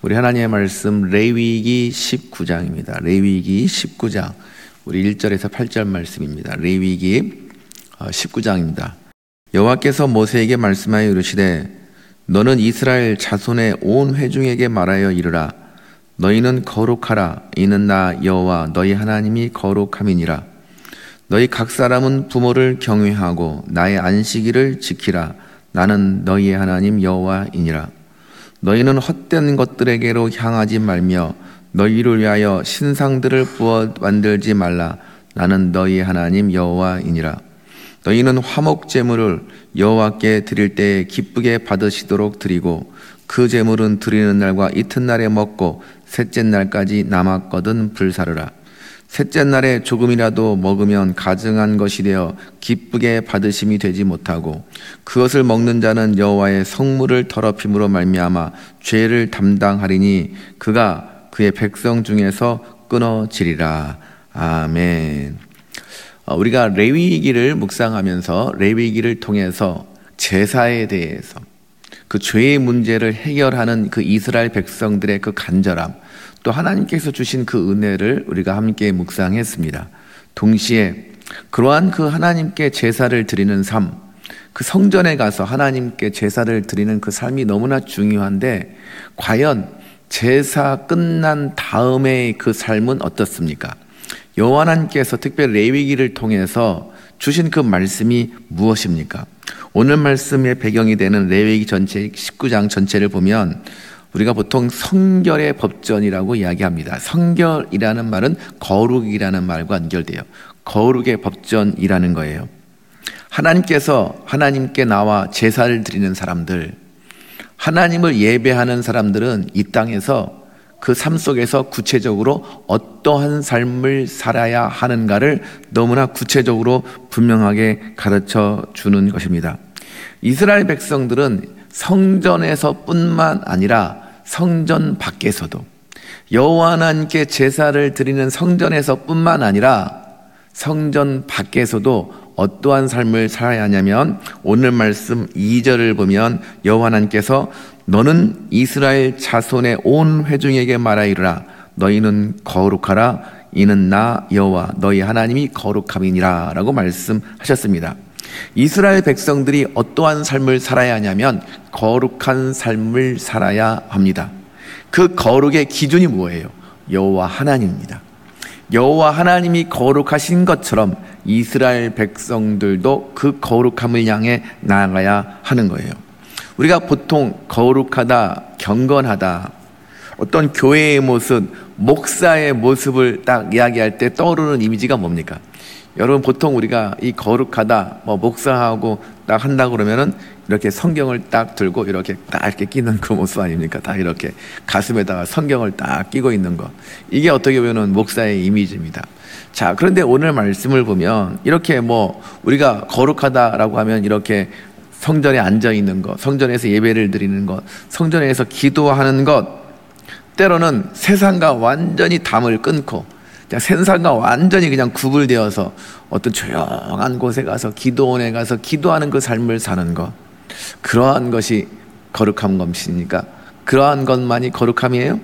우리 하나님의 말씀 레위기 19장입니다. 레위기 19장 우리 1절에서 8절 말씀입니다. 레위기 19장입니다. 여호와께서 모세에게 말씀하여 이르시되 너는 이스라엘 자손의 온 회중에게 말하여 이르라. 너희는 거룩하라. 이는 나 여호와 너희 하나님이 거룩함이니라. 너희 각 사람은 부모를 경외하고 나의 안식일을 지키라. 나는 너희의 하나님 여호와이니라. 너희는 헛된 것들에게로 향하지 말며 너희를 위하여 신상들을 부어 만들지 말라. 나는 너희의 하나님 여호와이니라. 너희는 화목 제물을 여호와께 드릴 때에 기쁘게 받으시도록 드리고 그 제물은 드리는 날과 이튿날에 먹고 셋째 날까지 남았거든 불사르라. 셋째 날에 조금이라도 먹으면 가증한 것이 되어 기쁘게 받으심이 되지 못하고 그것을 먹는 자는 여호와의 성물을 더럽힘으로 말미암아 죄를 담당하리니 그가 그의 백성 중에서 끊어지리라. 아멘. 우리가 레위기를 묵상하면서 레위기를 통해서 제사에 대해서 그 죄의 문제를 해결하는 그 이스라엘 백성들의 그 간절함, 또 하나님께서 주신 그 은혜를 우리가 함께 묵상했습니다. 동시에 그러한 그 하나님께 제사를 드리는 삶, 그 성전에 가서 하나님께 제사를 드리는 그 삶이 너무나 중요한데 과연 제사 끝난 다음의 그 삶은 어떻습니까? 여호와 하나님께서 특별히 레위기를 통해서 주신 그 말씀이 무엇입니까? 오늘 말씀의 배경이 되는 레위기 전체 19장 전체를 보면 우리가 보통 성결의 법전이라고 이야기합니다. 성결이라는 말은 거룩이라는 말과 연결돼요. 거룩의 법전이라는 거예요. 하나님께서 하나님께 나와 제사를 드리는 사람들, 하나님을 예배하는 사람들은 이 땅에서 그 삶 속에서 구체적으로 어떠한 삶을 살아야 하는가를 너무나 구체적으로 분명하게 가르쳐 주는 것입니다. 이스라엘 백성들은 성전에서 뿐만 아니라 성전 밖에서도 여호와 하나님께 제사를 드리는 성전에서 뿐만 아니라 성전 밖에서도 어떠한 삶을 살아야 하냐면 오늘 말씀 2절을 보면 여호와 하나님께서 너는 이스라엘 자손의 온 회중에게 말하이르라. 너희는 거룩하라. 이는 나 여호와 너희 하나님이 거룩함이니라 라고 말씀하셨습니다. 이스라엘 백성들이 어떠한 삶을 살아야 하냐면 거룩한 삶을 살아야 합니다. 그 거룩의 기준이 뭐예요? 여호와 하나님입니다. 여호와 하나님이 거룩하신 것처럼 이스라엘 백성들도 그 거룩함을 향해 나아가야 하는 거예요. 우리가 보통 거룩하다, 경건하다, 어떤 교회의 모습, 목사의 모습을 딱 이야기할 때 떠오르는 이미지가 뭡니까? 여러분 보통 우리가 이 거룩하다, 목사하고 딱 한다 그러면은 이렇게 성경을 딱 들고 이렇게 딱 이렇게 끼는 그 모습 아닙니까? 딱 이렇게 가슴에다가 성경을 딱 끼고 있는 거. 이게 어떻게 보면 목사의 이미지입니다. 자, 그런데 오늘 말씀을 보면 이렇게 우리가 거룩하다라고 하면 이렇게 성전에 앉아 있는 것, 성전에서 예배를 드리는 것, 성전에서 기도하는 것, 때로는 세상과 완전히 담을 끊고 세상과 완전히 그냥 구분되어서 어떤 조용한 곳에 가서 기도원에 가서 기도하는 그 삶을 사는 것, 그러한 것이 거룩한 것입니까? 그러한 것만이 거룩함이에요?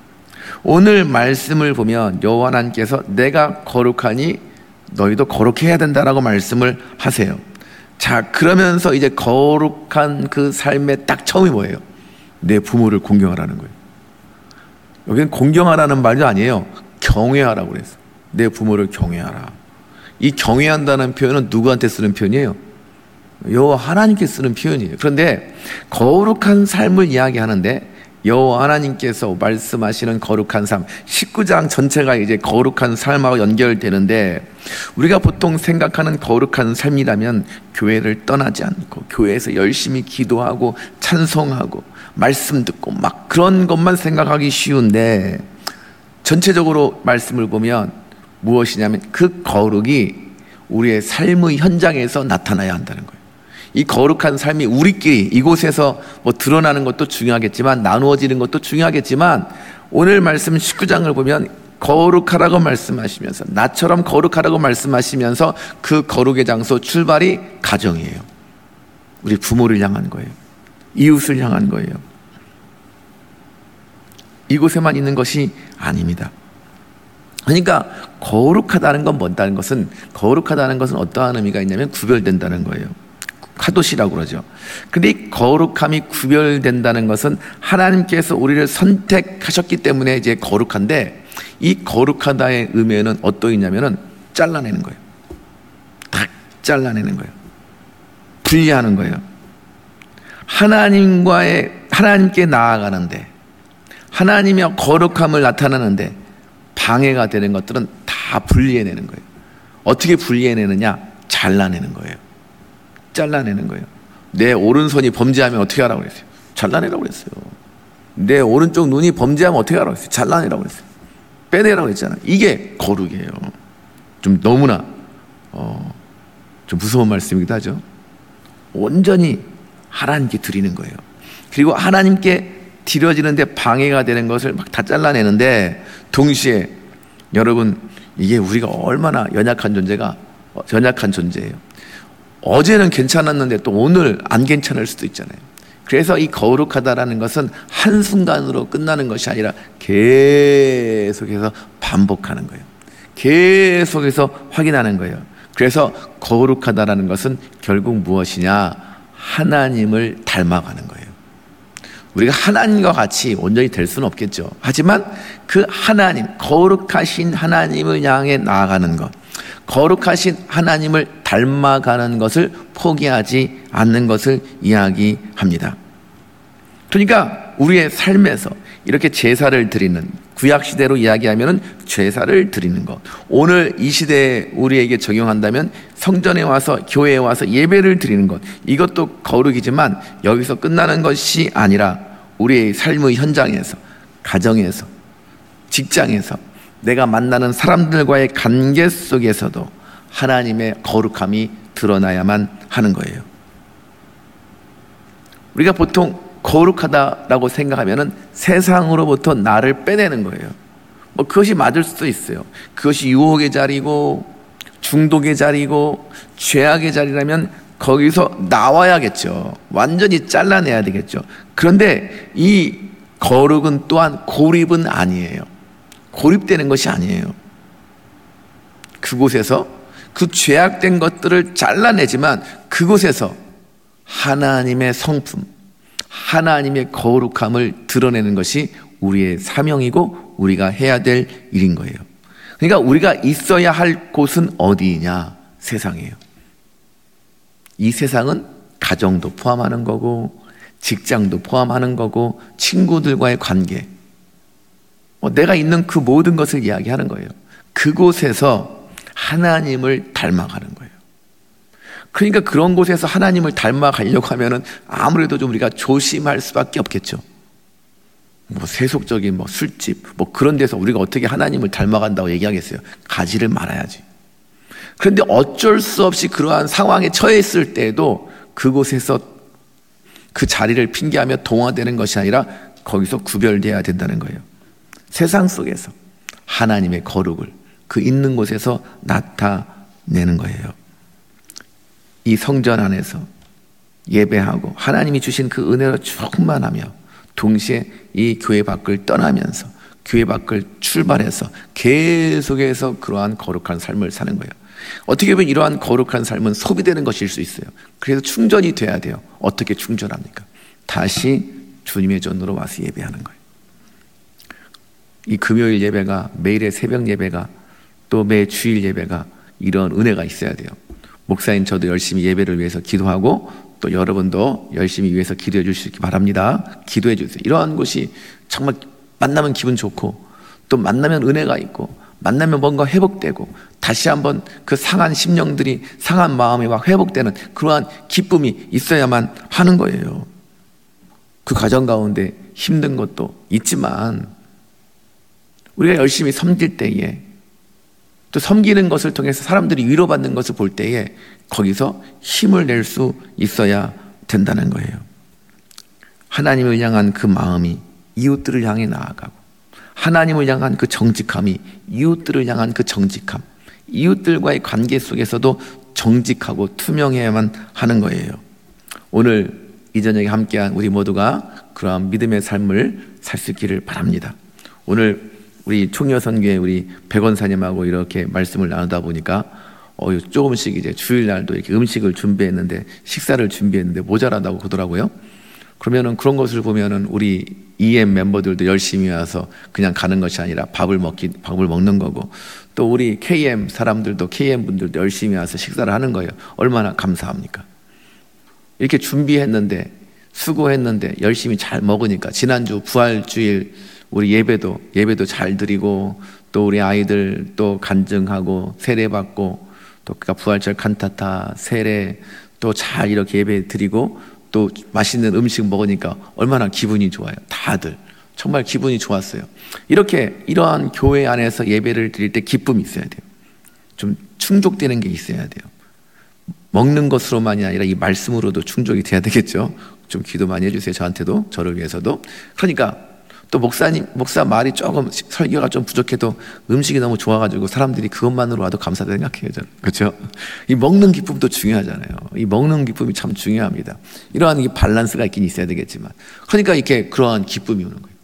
오늘 말씀을 보면 여호와 하나님께서 내가 거룩하니 너희도 거룩해야 된다라고 말씀을 하세요. 자, 그러면서 이제 거룩한 그 삶의 딱 처음이 뭐예요? 내 부모를 공경하라는 거예요. 여기는 공경하라는 말도 아니에요. 경외하라고 그랬어요. 내 부모를 경외하라. 이 경외한다는 표현은 누구한테 쓰는 표현이에요? 여호와 하나님께 쓰는 표현이에요. 그런데 거룩한 삶을 이야기하는데 여호와 하나님께서 말씀하시는 거룩한 삶, 19장 전체가 이제 거룩한 삶하고 연결되는데 우리가 보통 생각하는 거룩한 삶이라면 교회를 떠나지 않고 교회에서 열심히 기도하고 찬송하고 말씀 듣고 막 그런 것만 생각하기 쉬운데 전체적으로 말씀을 보면 무엇이냐면 그 거룩이 우리의 삶의 현장에서 나타나야 한다는 거예요. 이 거룩한 삶이 우리끼리 이곳에서 드러나는 것도 중요하겠지만 나누어지는 것도 중요하겠지만 오늘 말씀 19장을 보면 거룩하라고 말씀하시면서 나처럼 거룩하라고 말씀하시면서 그 거룩의 장소 출발이 가정이에요. 우리 부모를 향한 거예요. 이웃을 향한 거예요. 이곳에만 있는 것이 아닙니다. 그러니까 거룩하다는 건 뭐다는 것은, 거룩하다는 것은 어떠한 의미가 있냐면 구별된다는 거예요. 카도시라고 그러죠. 근데 이 거룩함이 구별된다는 것은 하나님께서 우리를 선택하셨기 때문에 이제 거룩한데, 이 거룩하다의 의미는 어떠했냐면은 잘라내는 거예요. 딱 잘라내는 거예요. 분리하는 거예요. 하나님께 나아가는데, 하나님의 거룩함을 나타내는데 방해가 되는 것들은 다 분리해내는 거예요. 어떻게 분리해내느냐? 잘라내는 거예요. 잘라내는 거예요. 내 오른손이 범죄하면 어떻게 하라고 그랬어요? 잘라내라고 그랬어요. 내 오른쪽 눈이 범죄하면 어떻게 하라고 그랬어요? 잘라내라고 그랬어요. 빼내라고 했잖아요. 이게 거룩이에요. 좀 너무나 좀 무서운 말씀이기도 하죠. 온전히 하나님께 드리는 거예요. 그리고 하나님께 드려지는데 방해가 되는 것을 막 다 잘라내는데, 동시에 여러분, 이게 우리가 얼마나 연약한 존재예요. 어제는 괜찮았는데 또 오늘 안 괜찮을 수도 있잖아요. 그래서 이 거룩하다라는 것은 한순간으로 끝나는 것이 아니라 계속해서 반복하는 거예요. 계속해서 확인하는 거예요. 그래서 거룩하다라는 것은 결국 무엇이냐? 하나님을 닮아가는 거예요. 우리가 하나님과 같이 온전히 될 수는 없겠죠. 하지만 그 하나님, 거룩하신 하나님을 향해 나아가는 것, 거룩하신 하나님을 닮아가는 것을 포기하지 않는 것을 이야기합니다. 그러니까 우리의 삶에서 이렇게 제사를 드리는, 구약시대로 이야기하면 제사를 드리는 것, 오늘 이 시대에 우리에게 적용한다면 성전에 와서, 교회에 와서 예배를 드리는 것, 이것도 거룩이지만 여기서 끝나는 것이 아니라 우리의 삶의 현장에서, 가정에서, 직장에서, 내가 만나는 사람들과의 관계 속에서도 하나님의 거룩함이 드러나야만 하는 거예요. 우리가 보통 거룩하다라고 생각하면은 세상으로부터 나를 빼내는 거예요. 그것이 맞을 수도 있어요. 그것이 유혹의 자리고 중독의 자리고 죄악의 자리라면 거기서 나와야겠죠. 완전히 잘라내야 되겠죠. 그런데 이 거룩은 또한 고립은 아니에요. 고립되는 것이 아니에요. 그곳에서 그 죄악된 것들을 잘라내지만 그곳에서 하나님의 성품, 하나님의 거룩함을 드러내는 것이 우리의 사명이고 우리가 해야 될 일인 거예요. 그러니까 우리가 있어야 할 곳은 어디냐? 세상이에요. 이 세상은 가정도 포함하는 거고 직장도 포함하는 거고 친구들과의 관계, 내가 있는 그 모든 것을 이야기하는 거예요. 그곳에서 하나님을 닮아가는 거예요. 그러니까 그런 곳에서 하나님을 닮아가려고 하면은 아무래도 좀 우리가 조심할 수밖에 없겠죠. 세속적인 술집 그런 데서 우리가 어떻게 하나님을 닮아간다고 얘기하겠어요? 가지를 말아야지. 그런데 어쩔 수 없이 그러한 상황에 처해 있을 때에도 그곳에서 그 자리를 핑계하며 동화되는 것이 아니라 거기서 구별되어야 된다는 거예요. 세상 속에서 하나님의 거룩을 그 있는 곳에서 나타내는 거예요. 이 성전 안에서 예배하고 하나님이 주신 그 은혜로 충만하며 동시에 이 교회 밖을 떠나면서 교회 밖을 출발해서 계속해서 그러한 거룩한 삶을 사는 거예요. 어떻게 보면 이러한 거룩한 삶은 소비되는 것일 수 있어요. 그래서 충전이 돼야 돼요. 어떻게 충전합니까? 다시 주님의 전으로 와서 예배하는 거예요. 이 금요일 예배가, 매일의 새벽 예배가, 또 매 주일 예배가 이런 은혜가 있어야 돼요. 목사님, 저도 열심히 예배를 위해서 기도하고 또 여러분도 열심히 위해서 기도해 주시기 바랍니다. 기도해 주세요. 이러한 곳이 정말 만나면 기분 좋고 또 만나면 은혜가 있고 만나면 뭔가 회복되고 다시 한번 그 상한 심령들이, 상한 마음이 막 회복되는 그러한 기쁨이 있어야만 하는 거예요. 그 과정 가운데 힘든 것도 있지만 우리가 열심히 섬길 때에, 또 섬기는 것을 통해서 사람들이 위로받는 것을 볼 때에 거기서 힘을 낼 수 있어야 된다는 거예요. 하나님을 향한 그 마음이 이웃들을 향해 나아가고, 하나님을 향한 그 정직함이 이웃들을 향한 그 정직함, 이웃들과의 관계 속에서도 정직하고 투명해야만 하는 거예요. 오늘 이 저녁에 함께한 우리 모두가 그러한 믿음의 삶을 살 수 있기를 바랍니다. 오늘 우리 총여선교회 우리 백원사님하고 이렇게 말씀을 나누다 보니까 조금씩 이제 주일날도 이렇게 음식을 준비했는데, 식사를 준비했는데 모자라다고 그러더라고요. 그러면은 그런 것을 보면은 우리 EM 멤버들도 열심히 와서 그냥 가는 것이 아니라 밥을 먹는 거고, 또 우리 KM 사람들도, KM 분들도 열심히 와서 식사를 하는 거예요. 얼마나 감사합니까? 이렇게 준비했는데, 수고했는데 열심히 잘 먹으니까, 지난주 부활주일 우리 예배도 잘 드리고, 또 우리 아이들 또 간증하고 세례 받고, 또 그러니까 부활절 칸타타 세례 또 잘 이렇게 예배 드리고, 또 맛있는 음식 먹으니까 얼마나 기분이 좋아요. 다들 정말 기분이 좋았어요. 이러한 교회 안에서 예배를 드릴 때 기쁨이 있어야 돼요. 좀 충족되는 게 있어야 돼요. 먹는 것으로만이 아니라 이 말씀으로도 충족이 돼야 되겠죠. 좀 기도 많이 해주세요. 저한테도, 저를 위해서도. 그러니까 또 목사 말이 조금, 설교가 좀 부족해도 음식이 너무 좋아가지고 사람들이 그것만으로 와도 감사하다 생각해요, 저는. 그렇죠? 이 먹는 기쁨도 중요하잖아요. 이 먹는 기쁨이 참 중요합니다. 이러한 이 밸런스가 있긴 있어야 되겠지만, 그러니까 이렇게 그러한 기쁨이 오는 거예요.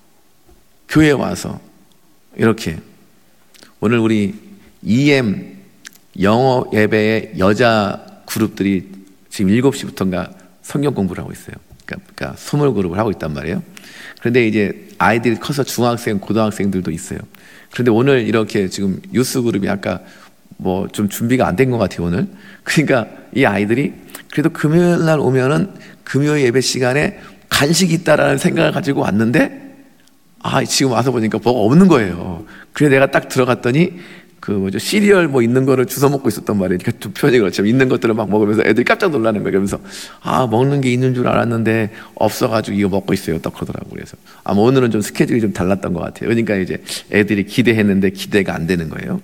교회에 와서 이렇게 오늘 우리 EM 영어 예배의 여자 그룹들이 지금 7시부터인가 성경 공부를 하고 있어요. 그러니까 소물 그룹을 하고 있단 말이에요. 그런데 이제 아이들이 커서 중학생, 고등학생들도 있어요. 그런데 오늘 이렇게 지금 유스 그룹이 아까 뭐 좀 준비가 안 된 것 같아요, 오늘. 그러니까 이 아이들이 그래도 금요일 날 오면은 금요일 예배 시간에 간식이 있다라는 생각을 가지고 왔는데, 지금 와서 보니까 뭐가 없는 거예요. 그래서 내가 딱 들어갔더니 시리얼 뭐 있는 거를 주워 먹고 있었단 말이에요. 그러니까 좀 표현이 그렇지만 있는 것들을 막 먹으면서 애들이 깜짝 놀라는 거예요. 그러면서 먹는 게 있는 줄 알았는데 없어가지고 이거 먹고 있어요. 딱 그러더라고요. 그래서 오늘은 좀 스케줄이 좀 달랐던 것 같아요. 그러니까 이제 애들이 기대했는데 기대가 안 되는 거예요.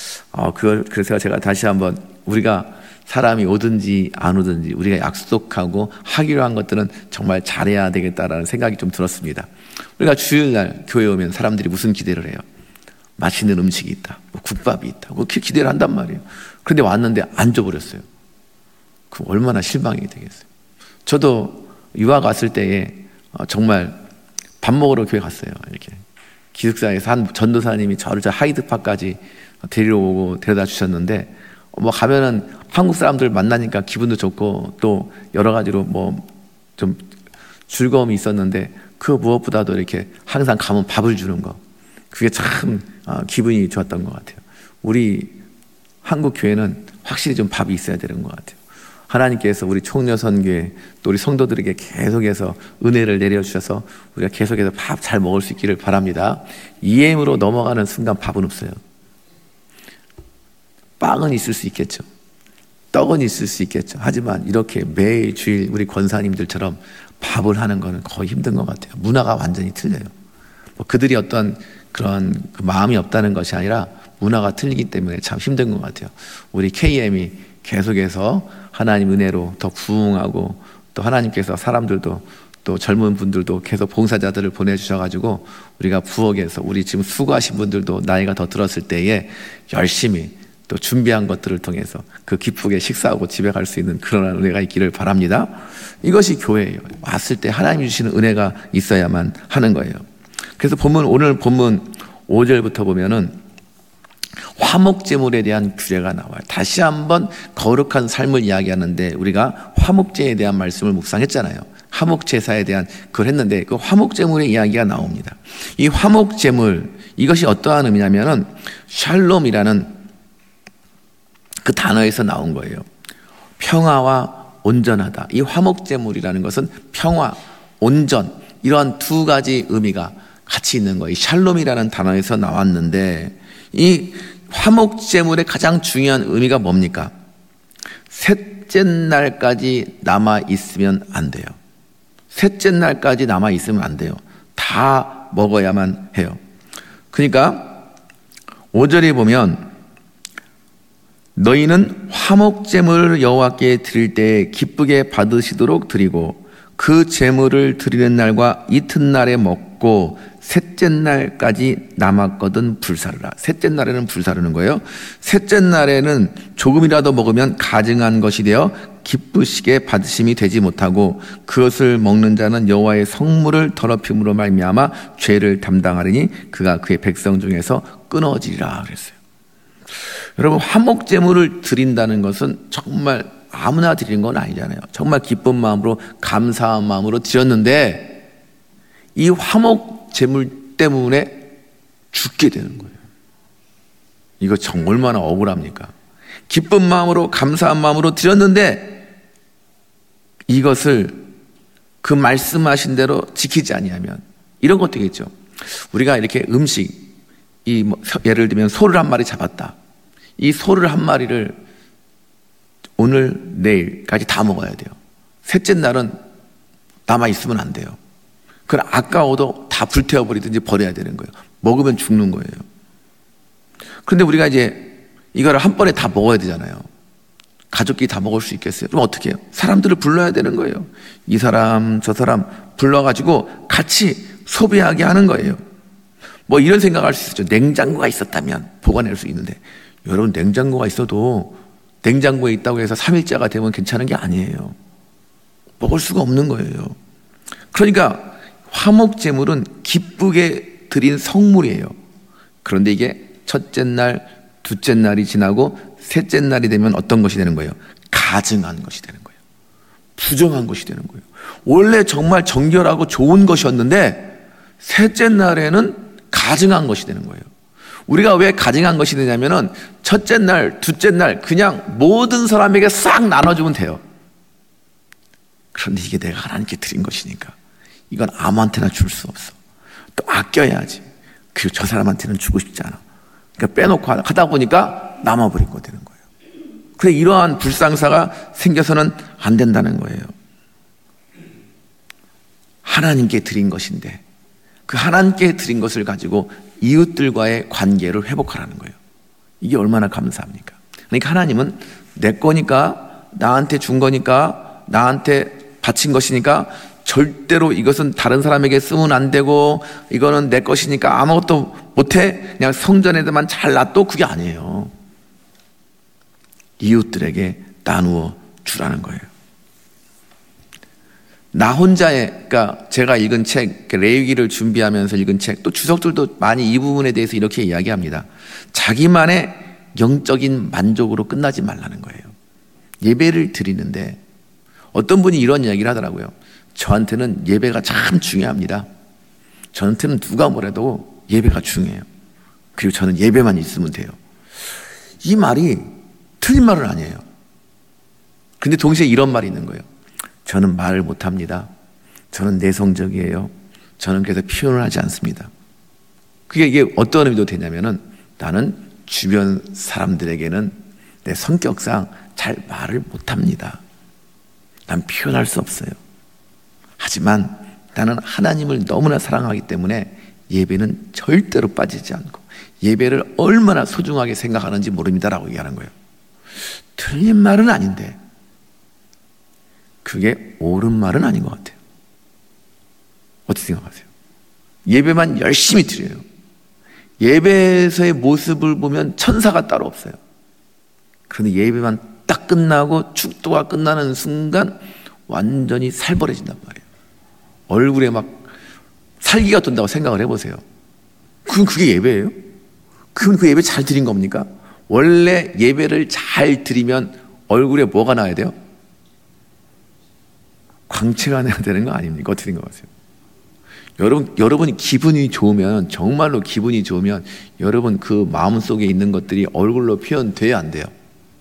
그래서 제가 다시 한번, 우리가 사람이 오든지 안 오든지 우리가 약속하고 하기로 한 것들은 정말 잘해야 되겠다라는 생각이 좀 들었습니다. 우리가 주일날 교회 오면 사람들이 무슨 기대를 해요? 맛있는 음식이 있다, 뭐 국밥이 있다, 그렇게 기대를 한단 말이에요. 그런데 왔는데 안 줘버렸어요. 그럼 얼마나 실망이 되겠어요. 저도 유학 왔을 때에 정말 밥 먹으러 교회 갔어요. 이렇게 기숙사에서 한 전도사님이 저를 저 하이드파크까지 데리러 오고 데려다 주셨는데, 뭐 가면은 한국 사람들 만나니까 기분도 좋고 또 여러 가지로 뭐 좀 즐거움이 있었는데, 그 무엇보다도 이렇게 항상 가면 밥을 주는 거, 그게 참 기분이 좋았던 것 같아요. 우리 한국 교회는 확실히 좀 밥이 있어야 되는 것 같아요. 하나님께서 우리 총여선교회 또 우리 성도들에게 계속해서 은혜를 내려주셔서 우리가 계속해서 밥 잘 먹을 수 있기를 바랍니다. EM으로 넘어가는 순간 밥은 없어요. 빵은 있을 수 있겠죠. 떡은 있을 수 있겠죠. 하지만 이렇게 매일 주일 우리 권사님들처럼 밥을 하는 거는 거의 힘든 것 같아요. 문화가 완전히 틀려요. 그들이 어떤 그런 마음이 없다는 것이 아니라 문화가 틀리기 때문에 참 힘든 것 같아요. 우리 KM이 계속해서 하나님 은혜로 더 부흥하고, 또 하나님께서 사람들도, 또 젊은 분들도 계속 봉사자들을 보내주셔가지고 우리가 부엌에서 우리 지금 수고하신 분들도 나이가 더 들었을 때에 열심히 또 준비한 것들을 통해서 그 기쁘게 식사하고 집에 갈 수 있는 그런 은혜가 있기를 바랍니다. 이것이 교회예요. 왔을 때 하나님이 주시는 은혜가 있어야만 하는 거예요. 그래서 오늘 본문 5절부터 보면은 화목제물에 대한 규례가 나와요. 다시 한번 거룩한 삶을 이야기하는데, 우리가 화목제에 대한 말씀을 묵상했잖아요. 화목제사에 대한 그걸 했는데, 그 화목제물의 이야기가 나옵니다. 이 화목제물, 이것이 어떠한 의미냐면은 샬롬이라는 그 단어에서 나온 거예요. 평화와 온전하다. 이 화목제물이라는 것은 평화, 온전, 이러한 두 가지 의미가 같이 있는 거예요. 이 샬롬이라는 단어에서 나왔는데, 이 화목제물의 가장 중요한 의미가 뭡니까? 셋째 날까지 남아있으면 안 돼요. 셋째 날까지 남아있으면 안 돼요. 다 먹어야만 해요. 그러니까 5절에 보면, 너희는 화목제물을 여호와께 드릴 때 기쁘게 받으시도록 드리고, 그 제물을 드리는 날과 이튿날에 먹고 셋째 날까지 남았거든 불사르라. 셋째 날에는 불사르는 거예요. 셋째 날에는 조금이라도 먹으면 가증한 것이 되어 기쁘시게 받으심이 되지 못하고 그것을 먹는 자는 여호와의 성물을 더럽힘으로 말미암아 죄를 담당하리니 그가 그의 백성 중에서 끊어지리라 그랬어요. 여러분, 화목제물을 드린다는 것은 정말 아무나 드리는 건 아니잖아요. 정말 기쁜 마음으로 감사한 마음으로 드렸는데 이 화목제물 때문에 죽게 되는 거예요. 이거 정말 얼마나 억울합니까? 기쁜 마음으로 감사한 마음으로 드렸는데 이것을 그 말씀하신 대로 지키지 아니하면 이런 것도 있겠죠. 우리가 이렇게 음식, 예를 들면 소를 한 마리 잡았다. 이 소를 한 마리를 오늘 내일까지 다 먹어야 돼요. 셋째 날은 남아있으면 안 돼요. 그건 아까워도 다 불태워버리든지 버려야 되는 거예요. 먹으면 죽는 거예요. 그런데 우리가 이제 이거를 한 번에 다 먹어야 되잖아요. 가족끼리 다 먹을 수 있겠어요? 그럼 어떻게 해요? 사람들을 불러야 되는 거예요. 이 사람 저 사람 불러가지고 같이 소비하게 하는 거예요. 뭐 이런 생각할 수 있죠. 냉장고가 있었다면 보관할 수 있는데, 여러분, 냉장고가 있어도 냉장고에 있다고 해서 3일째가 되면 괜찮은 게 아니에요. 먹을 수가 없는 거예요. 그러니까 화목제물은 기쁘게 드린 성물이에요. 그런데 이게 첫째 날, 둘째 날이 지나고 셋째 날이 되면 어떤 것이 되는 거예요? 가증한 것이 되는 거예요. 부정한 것이 되는 거예요. 원래 정말 정결하고 좋은 것이었는데 셋째 날에는 가증한 것이 되는 거예요. 우리가 왜 가증한 것이 되냐면은 첫째 날, 둘째 날 그냥 모든 사람에게 싹 나눠주면 돼요. 그런데 이게 내가 하나님께 드린 것이니까 이건 아무한테나 줄 수 없어. 또 아껴야지. 그리고 저 사람한테는 주고 싶지 않아. 그러니까 빼놓고 하다 보니까 남아버린 거 되는 거예요. 그래서 이러한 불상사가 생겨서는 안 된다는 거예요. 하나님께 드린 것인데 그 하나님께 드린 것을 가지고 이웃들과의 관계를 회복하라는 거예요. 이게 얼마나 감사합니까? 그러니까 하나님은 내 거니까, 나한테 준 거니까, 나한테 바친 것이니까 절대로 이것은 다른 사람에게 쓰면 안 되고 이거는 내 것이니까 아무것도 못해, 그냥 성전에만 잘 놔둬, 그게 아니에요. 이웃들에게 나누어 주라는 거예요. 나 혼자의, 그러니까 제가 읽은 책, 레위기를 준비하면서 읽은 책, 또 주석들도 많이 이 부분에 대해서 이렇게 이야기합니다. 자기만의 영적인 만족으로 끝나지 말라는 거예요. 예배를 드리는데 어떤 분이 이런 이야기를 하더라고요. 저한테는 예배가 참 중요합니다. 저한테는 누가 뭐래도 예배가 중요해요. 그리고 저는 예배만 있으면 돼요. 이 말이 틀린 말은 아니에요. 근데 동시에 이런 말이 있는 거예요. 저는 말을 못합니다. 저는 내성적이에요. 저는 그래서 표현을 하지 않습니다. 이게 어떤 의미도 되냐면은 나는 주변 사람들에게는 내 성격상 잘 말을 못합니다. 난 표현할 수 없어요. 하지만 나는 하나님을 너무나 사랑하기 때문에 예배는 절대로 빠지지 않고 예배를 얼마나 소중하게 생각하는지 모릅니다라고 얘기하는 거예요. 틀린 말은 아닌데 그게 옳은 말은 아닌 것 같아요. 어떻게 생각하세요? 예배만 열심히 드려요. 예배에서의 모습을 보면 천사가 따로 없어요. 그런데 예배만 딱 끝나고 축도가 끝나는 순간 완전히 살벌해진단 말이에요. 얼굴에 막 살기가 돈다고 생각을 해보세요. 그럼 그게 예배예요? 그럼 그 예배 잘 드린 겁니까? 원래 예배를 잘 드리면 얼굴에 뭐가 나야 돼요? 광채가 나야 되는 거 아닙니까? 어떻게 생각하세요? 여러분이 기분이 좋으면, 정말로 기분이 좋으면 여러분 그 마음속에 있는 것들이 얼굴로 표현돼야 안 돼요.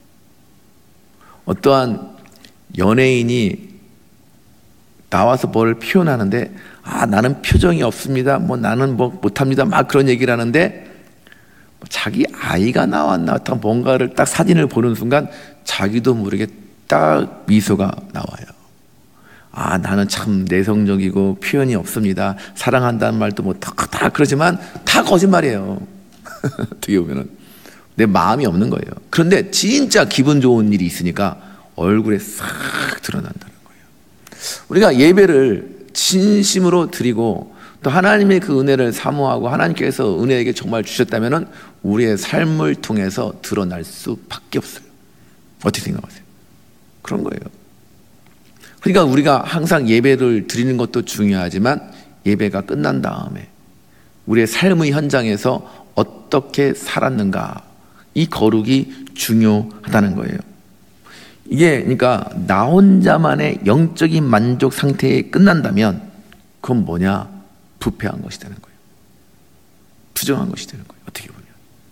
어떠한 연예인이 나와서 뭘 표현하는데 나는 표정이 없습니다. 나는 못합니다. 막 그런 얘기를 하는데 자기 아이가 나왔나 뭔가를 딱 사진을 보는 순간 자기도 모르게 딱 미소가 나와요. 나는 참 내성적이고 표현이 없습니다. 사랑한다는 말도 다 그러지만 다 거짓말이에요. 어떻게 보면은 내 마음이 없는 거예요. 그런데 진짜 기분 좋은 일이 있으니까 얼굴에 싹 드러난다는 거예요. 우리가 예배를 진심으로 드리고 또 하나님의 그 은혜를 사모하고 하나님께서 은혜에게 정말 주셨다면 우리의 삶을 통해서 드러날 수밖에 없어요. 어떻게 생각하세요? 그런 거예요. 그러니까 우리가 항상 예배를 드리는 것도 중요하지만 예배가 끝난 다음에 우리의 삶의 현장에서 어떻게 살았는가, 이 거룩이 중요하다는 거예요. 이게 그러니까 나 혼자만의 영적인 만족 상태에 끝난다면 그건 뭐냐? 부패한 것이 되는 거예요. 부정한 것이 되는 거예요. 어떻게 보면.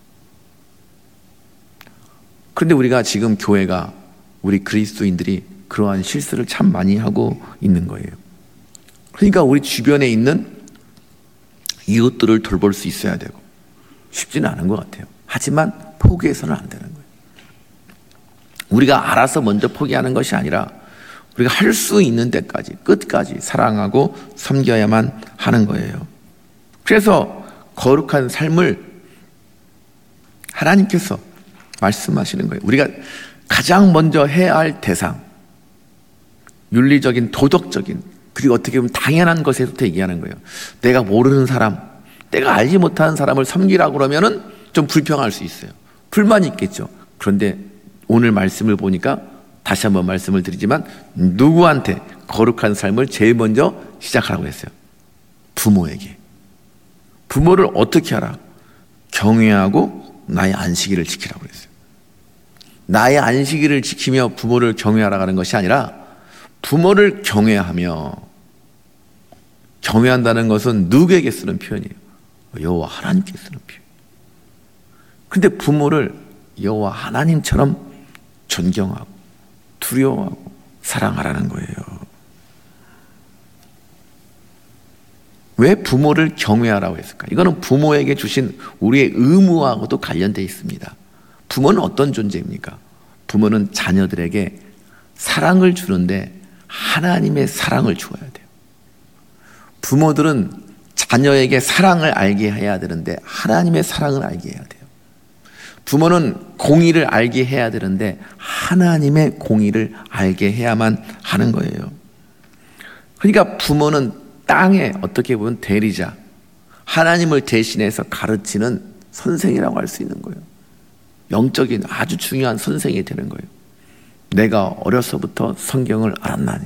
그런데 우리가 지금 교회가, 우리 그리스도인들이 그러한 실수를 참 많이 하고 있는 거예요. 그러니까 우리 주변에 있는 이웃들을 돌볼 수 있어야 되고 쉽지는 않은 것 같아요. 하지만 포기해서는 안 되는 거예요. 우리가 알아서 먼저 포기하는 것이 아니라 우리가 할 수 있는 데까지 끝까지 사랑하고 섬겨야만 하는 거예요. 그래서 거룩한 삶을 하나님께서 말씀하시는 거예요. 우리가 가장 먼저 해야 할 대상, 윤리적인, 도덕적인, 그리고 어떻게 보면 당연한 것에서부터 얘기하는 거예요. 내가 모르는 사람, 내가 알지 못하는 사람을 섬기라고 그러면은 좀 불평할 수 있어요. 불만이 있겠죠. 그런데 오늘 말씀을 보니까 다시 한번 말씀을 드리지만 누구한테 거룩한 삶을 제일 먼저 시작하라고 했어요? 부모에게. 부모를 어떻게 하라? 경외하고 나의 안식일을 지키라고 했어요. 나의 안식일을 지키며 부모를 경외하라고 하는 것이 아니라 부모를 경외하며, 경외한다는 것은 누구에게 쓰는 표현이에요? 여호와 하나님께 쓰는 표현. 근데 부모를 여호와 하나님처럼 존경하고 두려워하고 사랑하라는 거예요. 왜 부모를 경외하라고 했을까? 이거는 부모에게 주신 우리의 의무하고도 관련되어 있습니다. 부모는 어떤 존재입니까? 부모는 자녀들에게 사랑을 주는데 하나님의 사랑을 주어야 돼요. 부모들은 자녀에게 사랑을 알게 해야 되는데 하나님의 사랑을 알게 해야 돼요. 부모는 공의를 알게 해야 되는데 하나님의 공의를 알게 해야만 하는 거예요. 그러니까 부모는 땅에 어떻게 보면 대리자, 하나님을 대신해서 가르치는 선생이라고 할 수 있는 거예요. 영적인 아주 중요한 선생이 되는 거예요. 내가 어려서부터 성경을 알았나니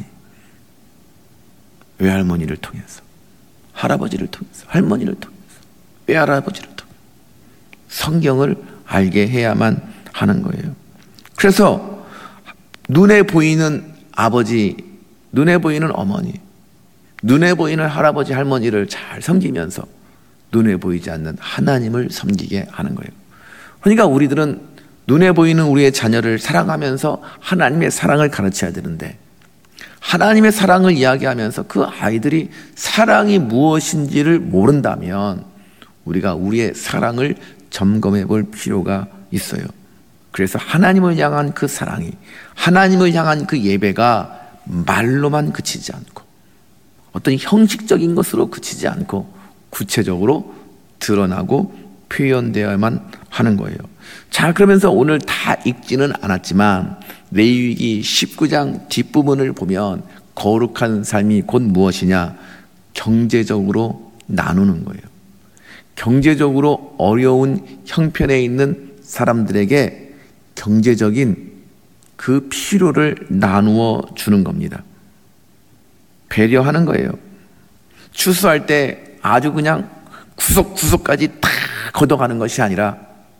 외할머니를 통해서, 할아버지를 통해서, 할머니를 통해서, 외할아버지를 통해서 성경을 알게 해야만 하는 거예요. 그래서 눈에 보이는 아버지, 눈에 보이는 어머니, 눈에 보이는 할아버지, 할머니를 잘 섬기면서 눈에 보이지 않는 하나님을 섬기게 하는 거예요. 그러니까 우리들은 눈에 보이는 우리의 자녀를 사랑하면서 하나님의 사랑을 가르쳐야 되는데, 하나님의 사랑을 이야기하면서 그 아이들이 사랑이 무엇인지를 모른다면 우리가 우리의 사랑을 점검해 볼 필요가 있어요. 그래서 하나님을 향한 그 사랑이, 하나님을 향한 그 예배가 말로만 그치지 않고 어떤 형식적인 것으로 그치지 않고 구체적으로 드러나고 표현되어야만 하는 거예요. 자, 그러면서 오늘 다 읽지는 않았지만 레위기 19장 뒷부분을 보면 거룩한 삶이 곧 무엇이냐? 경제적으로 나누는 거예요. 경제적으로 어려운 형편에 있는 사람들에게 경제적인 그 필요를 나누어 주는 겁니다. 배려하는 거예요. 추수할 때 아주 그냥 구석구석까지 다 걷어가는 것이 아니라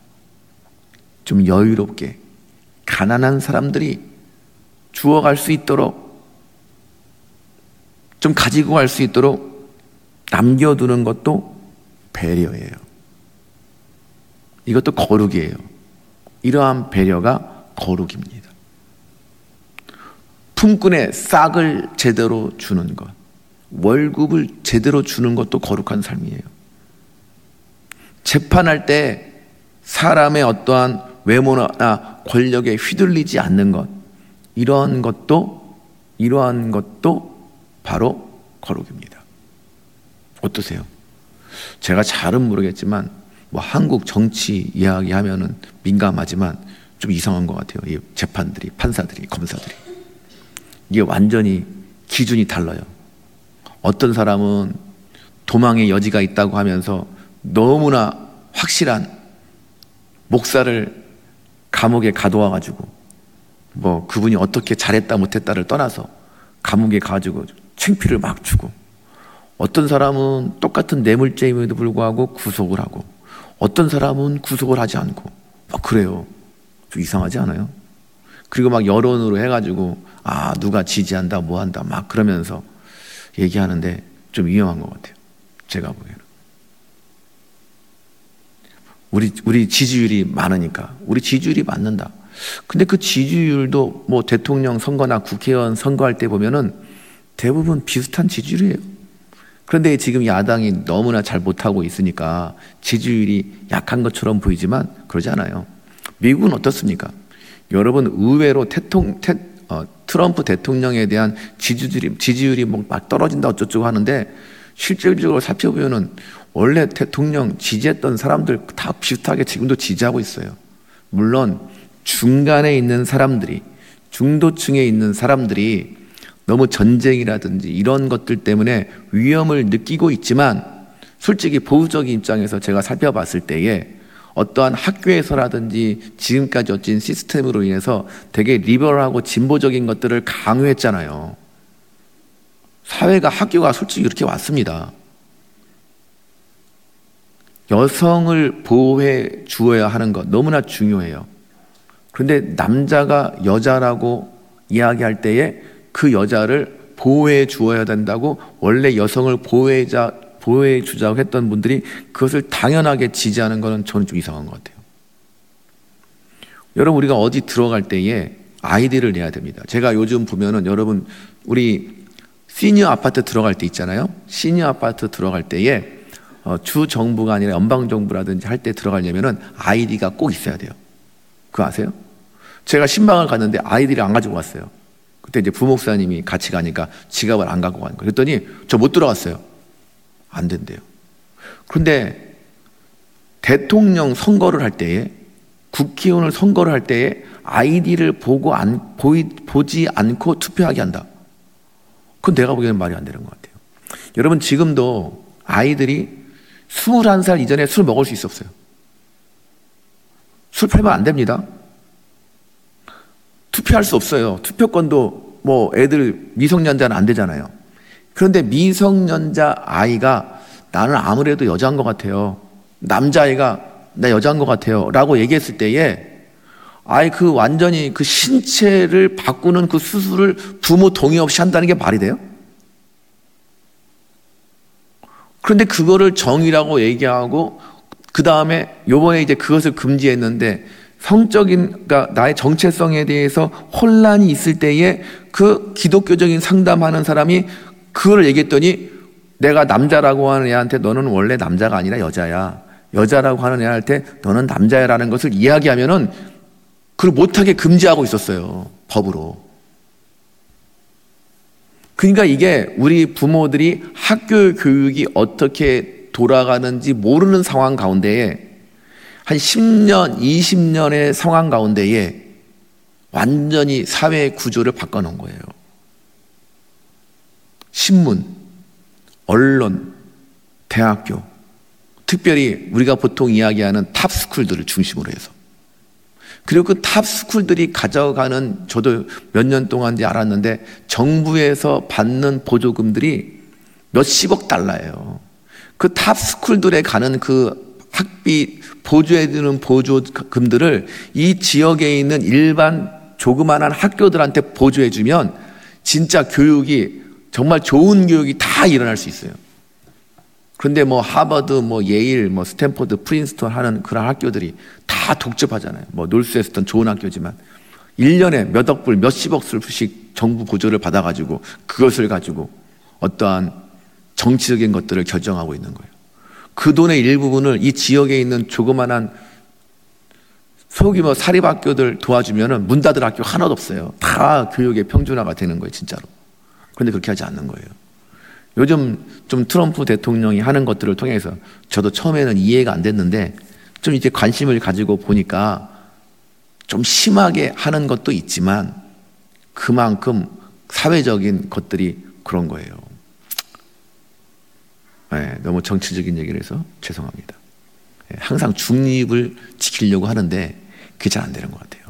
좀 여유롭게 가난한 사람들이 주워갈 수 있도록, 좀 가지고 갈 수 있도록 남겨두는 것도 배려예요. 이것도 거룩이에요. 이러한 배려가 거룩입니다. 품꾼의 싹을 제대로 주는 것, 월급을 제대로 주는 것도 거룩한 삶이에요. 재판할 때 사람의 어떠한 외모나 권력에 휘둘리지 않는 것, 이러한 것도 바로 거룩입니다. 어떠세요? 제가 잘은 모르겠지만 한국 정치 이야기하면은 민감하지만 좀 이상한 것 같아요. 이 재판들이, 판사들이, 검사들이 이게 완전히 기준이 달라요. 어떤 사람은 도망의 여지가 있다고 하면서 너무나 확실한 목사를 감옥에 가둬와가지고 뭐 그분이 어떻게 잘했다 못했다를 떠나서 감옥에 가가지고 창피를 막 주고, 어떤 사람은 똑같은 뇌물죄임에도 불구하고 구속을 하고, 어떤 사람은 구속을 하지 않고 막 그래요. 좀 이상하지 않아요? 그리고 막 여론으로 해가지고 누가 지지한다 뭐한다 막 그러면서 얘기하는데 좀 위험한 것 같아요. 제가 보기에는 우리 지지율이 많으니까 우리 지지율이 맞는다. 근데 그 지지율도 뭐 대통령 선거나 국회의원 선거할 때 보면은 대부분 비슷한 지지율이에요. 그런데 지금 야당이 너무나 잘 못하고 있으니까 지지율이 약한 것처럼 보이지만 그러지 않아요. 미국은 어떻습니까? 여러분, 의외로 트럼프 대통령에 대한 지지율이 뭐 막 떨어진다 어쩌고 하는데, 실질적으로 살펴보면은 원래 대통령 지지했던 사람들 다 비슷하게 지금도 지지하고 있어요. 물론 중간에 있는 사람들이, 중도층에 있는 사람들이 너무 전쟁이라든지 이런 것들 때문에 위험을 느끼고 있지만, 솔직히 보수적인 입장에서 제가 살펴봤을 때에 어떠한 학교에서라든지 지금까지 어찐 시스템으로 인해서 되게 리버럴하고 진보적인 것들을 강요했잖아요. 사회가, 학교가 솔직히 이렇게 왔습니다. 여성을 보호해 주어야 하는 것 너무나 중요해요. 그런데 남자가 여자라고 이야기할 때에 그 여자를 보호해 주어야 된다고 원래 여성을 보호해 주자고 했던 분들이 그것을 당연하게 지지하는 것은 저는 좀 이상한 것 같아요. 여러분, 우리가 어디 들어갈 때에 아이디를 내야 됩니다. 제가 요즘 보면은, 여러분, 우리 시니어 아파트 들어갈 때 있잖아요. 시니어 아파트 들어갈 때에 주 정부가 아니라 연방 정부라든지 할 때 들어가려면은 아이디가 꼭 있어야 돼요. 그거 아세요? 제가 신방을 갔는데 아이디를 안 가지고 왔어요. 그때 이제 부목사님이 같이 가니까 지갑을 안 갖고 가는 거예요. 그랬더니 저 못 들어갔어요. 안 된대요. 그런데 대통령 선거를 할 때에, 국회의원을 선거를 할 때에 아이디를 보지 않고 투표하게 한다. 그건 내가 보기에는 말이 안 되는 것 같아요. 여러분, 지금도 아이들이 21살 이전에 술 먹을 수 있었어요. 술 팔면 안 됩니다. 투표할 수 없어요. 투표권도 뭐 애들 미성년자는 안 되잖아요. 그런데 미성년자 아이가 나는 아무래도 여자인 것 같아요, 남자아이가 나 여자인 것 같아요 라고 얘기했을 때에, 그 완전히 그 신체를 바꾸는 그 수술을 부모 동의 없이 한다는 게 말이 돼요? 그런데 그거를 정의라고 얘기하고, 그 다음에 요번에 이제 그것을 금지했는데, 그러니까 나의 정체성에 대해서 혼란이 있을 때에 그 기독교적인 상담하는 사람이 그걸 얘기했더니, 내가 남자라고 하는 애한테 너는 원래 남자가 아니라 여자야, 여자라고 하는 애한테 너는 남자야라는 것을 이야기하면은 그걸 못하게 금지하고 있었어요, 법으로. 그러니까 이게 우리 부모들이 학교 교육이 어떻게 돌아가는지 모르는 상황 가운데에, 한 10년, 20년의 상황 가운데에 완전히 사회 구조를 바꿔놓은 거예요. 신문, 언론, 대학교, 특별히 우리가 보통 이야기하는 탑스쿨들을 중심으로 해서, 그리고 그 탑스쿨들이 가져가는, 저도 몇 년 동안 이제 알았는데, 정부에서 받는 보조금들이 몇십억 달러예요. 그 탑스쿨들에 가는 그 학비 보조해주는 보조금들을 이 지역에 있는 일반 조그만한 학교들한테 보조해주면 진짜 교육이, 정말 좋은 교육이 다 일어날 수 있어요. 그런데 뭐 하버드, 뭐 예일, 뭐 스탠포드, 프린스턴 하는 그런 학교들이 다 독점하잖아요. 뭐 놀스웨스턴 좋은 학교지만 1년에 몇 억불, 몇십억 불씩 정부 보조를 받아가지고 그것을 가지고 어떠한 정치적인 것들을 결정하고 있는 거예요. 그 돈의 일부분을 이 지역에 있는 조그만한 소규모 사립학교들 도와주면은 문 닫을 학교 하나도 없어요. 다 교육의 평준화가 되는 거예요, 진짜로. 그런데 그렇게 하지 않는 거예요. 요즘 좀 트럼프 대통령이 하는 것들을 통해서 저도 처음에는 이해가 안 됐는데, 좀 이제 관심을 가지고 보니까 좀 심하게 하는 것도 있지만 그만큼 사회적인 것들이 그런 거예요. 너무 정치적인 얘기를 해서 죄송합니다. 항상 중립을 지키려고 하는데 그게 잘 안 되는 것 같아요.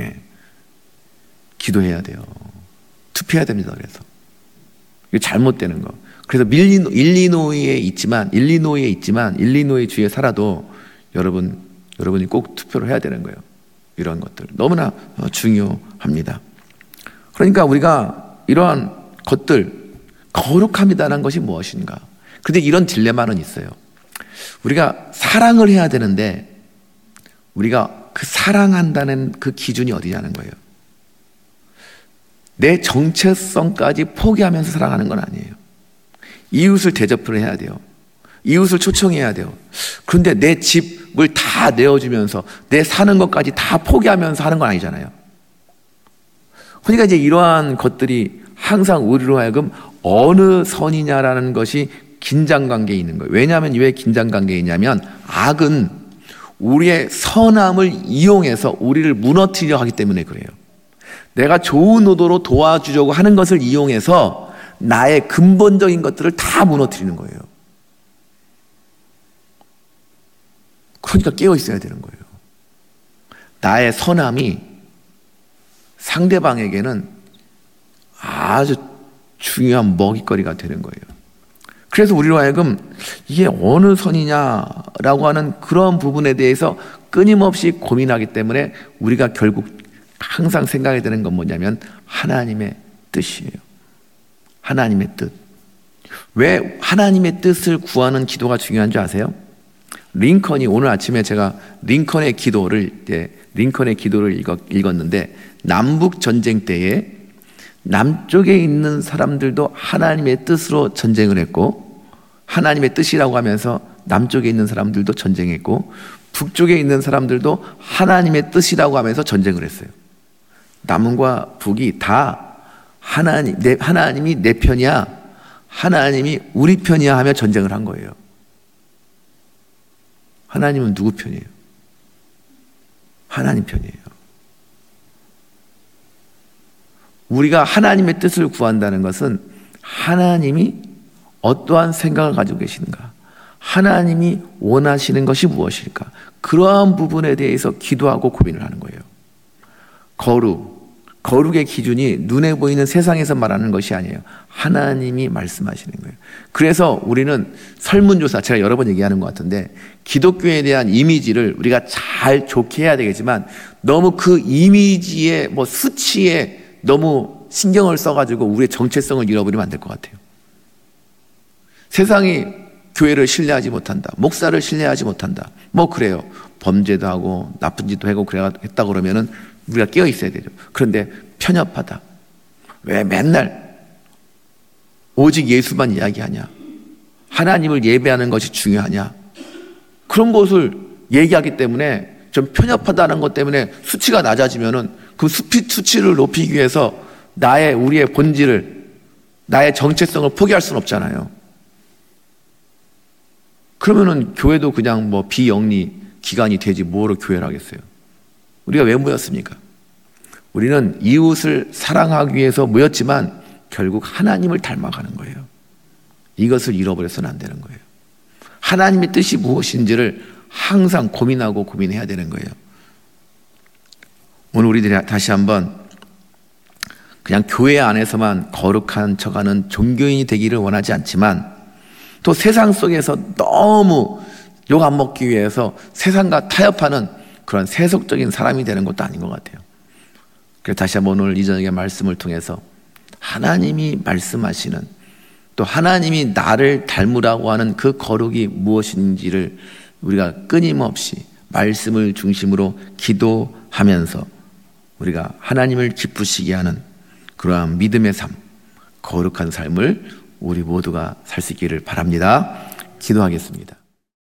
기도해야 돼요. 투표해야 됩니다. 그래서 이게 잘못되는 거. 그래서 일리노이에 있지만 일리노이 주에 살아도 여러분이 꼭 투표를 해야 되는 거예요. 이런 것들 너무나 중요합니다. 그러니까 우리가 이러한 것들, 거룩함이라는 것이 무엇인가? 그런데 이런 딜레마는 있어요. 우리가 사랑을 해야 되는데 우리가 그 사랑한다는 그 기준이 어디냐는 거예요. 내 정체성까지 포기하면서 사랑하는 건 아니에요. 이웃을 대접을 해야 돼요. 이웃을 초청해야 돼요. 그런데 내 집을 다 내어주면서 내 사는 것까지 다 포기하면서 하는 건 아니잖아요. 그러니까 이제 이러한 것들이 항상 우리로 하여금 어느 선이냐라는 것이 긴장관계에 있는 거예요. 왜냐하면 왜 긴장관계에 있냐면 악은 우리의 선함을 이용해서 우리를 무너뜨리려 하기 때문에 그래요. 내가 좋은 의도로 도와주려고 하는 것을 이용해서 나의 근본적인 것들을 다 무너뜨리는 거예요. 그러니까 깨어 있어야 되는 거예요. 나의 선함이 상대방에게는 아주 중요한 먹잇거리가 되는 거예요. 그래서 우리로 하여금 이게 어느 선이냐라고 하는 그런 부분에 대해서 끊임없이 고민하기 때문에 우리가 결국 항상 생각이 되는 건 뭐냐면 하나님의 뜻이에요. 하나님의 뜻. 왜 하나님의 뜻을 구하는 기도가 중요한 줄 아세요? 링컨이 오늘 아침에 제가 링컨의 기도를 읽었는데 남북 전쟁 때에 남쪽에 있는 사람들도 하나님의 뜻으로 전쟁을 했고 하나님의 뜻이라고 하면서 남쪽에 있는 사람들도 전쟁했고 북쪽에 있는 사람들도 하나님의 뜻이라고 하면서 전쟁을 했어요. 남과 북이 다 하나님이 내 편이야, 하나님이 우리 편이야 하며 전쟁을 한 거예요. 하나님은 누구 편이에요? 하나님 편이에요. 우리가 하나님의 뜻을 구한다는 것은 하나님이 어떠한 생각을 가지고 계신가? 하나님이 원하시는 것이 무엇일까? 그러한 부분에 대해서 기도하고 고민을 하는 거예요. 거룩의 기준이 눈에 보이는 세상에서 말하는 것이 아니에요. 하나님이 말씀하시는 거예요. 그래서 우리는 설문조사, 제가 여러 번 얘기하는 것 같은데 기독교에 대한 이미지를 우리가 잘 좋게 해야 되겠지만 너무 그 이미지의 수치에 너무 신경을 써가지고 우리의 정체성을 잃어버리면 안 될 것 같아요. 세상이 교회를 신뢰하지 못한다, 목사를 신뢰하지 못한다, 그래요. 범죄도 하고 나쁜 짓도 하고 했다 그러면은 우리가 깨어 있어야 되죠. 그런데 편협하다. 왜 맨날 오직 예수만 이야기하냐? 하나님을 예배하는 것이 중요하냐? 그런 것을 얘기하기 때문에 좀 편협하다는 것 때문에 수치가 낮아지면은 그 수치를 높이기 위해서 우리의 본질을, 나의 정체성을 포기할 수는 없잖아요. 그러면은 교회도 그냥 비영리 기관이 되지 뭐로 교회를 하겠어요? 우리가 왜 모였습니까? 우리는 이웃을 사랑하기 위해서 모였지만 결국 하나님을 닮아가는 거예요. 이것을 잃어버려서는 안 되는 거예요. 하나님의 뜻이 무엇인지를 항상 고민해야 되는 거예요. 오늘 우리들이 다시 한번 그냥 교회 안에서만 거룩한 척하는 종교인이 되기를 원하지 않지만 또 세상 속에서 너무 욕 안 먹기 위해서 세상과 타협하는 그런 세속적인 사람이 되는 것도 아닌 것 같아요. 그래서 다시 한번 오늘 이 저녁의 말씀을 통해서 하나님이 말씀하시는, 또 하나님이 나를 닮으라고 하는 그 거룩이 무엇인지를 우리가 끊임없이 말씀을 중심으로 기도하면서 우리가 하나님을 기쁘시게 하는 그러한 믿음의 삶, 거룩한 삶을 우리 모두가 살 수 있기를 바랍니다. 기도하겠습니다.